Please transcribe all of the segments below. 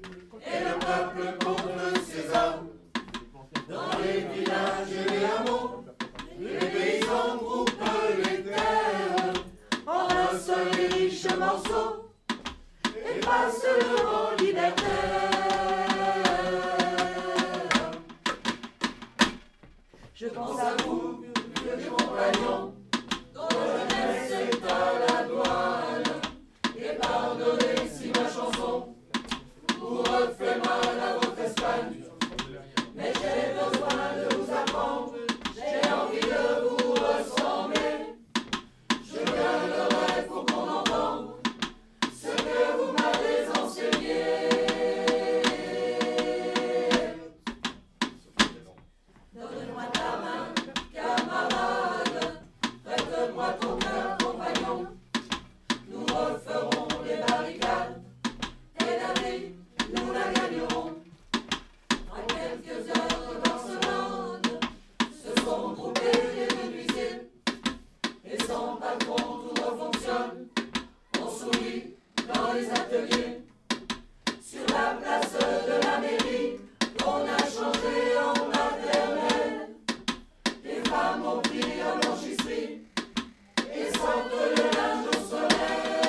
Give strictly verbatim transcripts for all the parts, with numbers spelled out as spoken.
et le peuple contre ses armes. Dans les villages et les hameaux, les paysans groupent les terres en un seul et riche morceau et passent le vent libertaire. Je pense à vous, vieux compagnons, dont la jeunesse est à la douane, et pardonnez si ma chanson vous refait mal à votre Espagne. Mais j'ai besoin de vous apprendre, j'ai envie de vous ressembler. Je gueulerai pour qu'on entende ce que vous m'avez enseigné. Donne-moi ta main, camarade, prête-moi ton cœur, compagnon. Nous referons les barricades, et la vie, nous la gagnerons. À quelques heures dans ce monde, se sont groupés les menuisiers, et sans patron tout refonctionne. On sourit dans les ateliers, sur la place de la mairie, qu'on a changé en maternelle. Les femmes ont pris la blanchisserie et sortent le linge au soleil.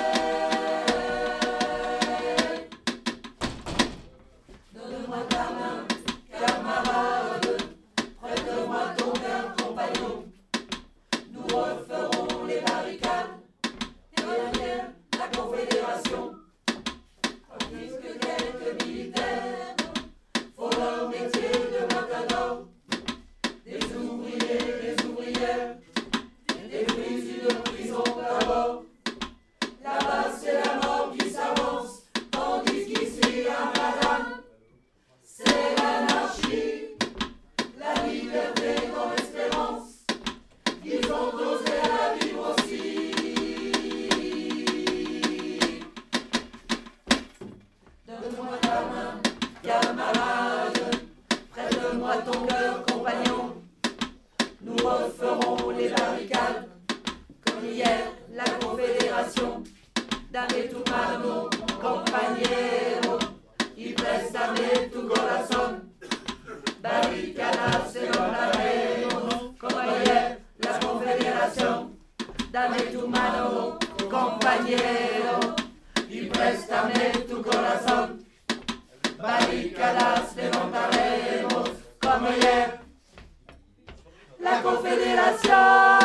Donne-moi ta main, camarade, prête-moi ton cœur, compagnon. Nous referons les barricades et derrière la Confédération. Tandis que quelques militaires font leur métier de matador, des ouvriers, des ouvrières, des prisonniers de prison d'abord. Là-bas c'est la mort qui s'avance, tandis qu'ici à Madame, c'est l'anarchie, la liberté dans l'espérance. Ils ont osé la vivre aussi. Donne-moi ta main, camarade, prête-moi ton cœur, compagnon. Nous referons les barricades, comme hier la Confédération. Dame tu mano, compañero, y préstame tu corazón. Barricadas se levantaremos, como ayer la Confédération. Dame tu mano, compañero, y préstame tu corazón. Barricadas levantaremos, como ayer la Confédération.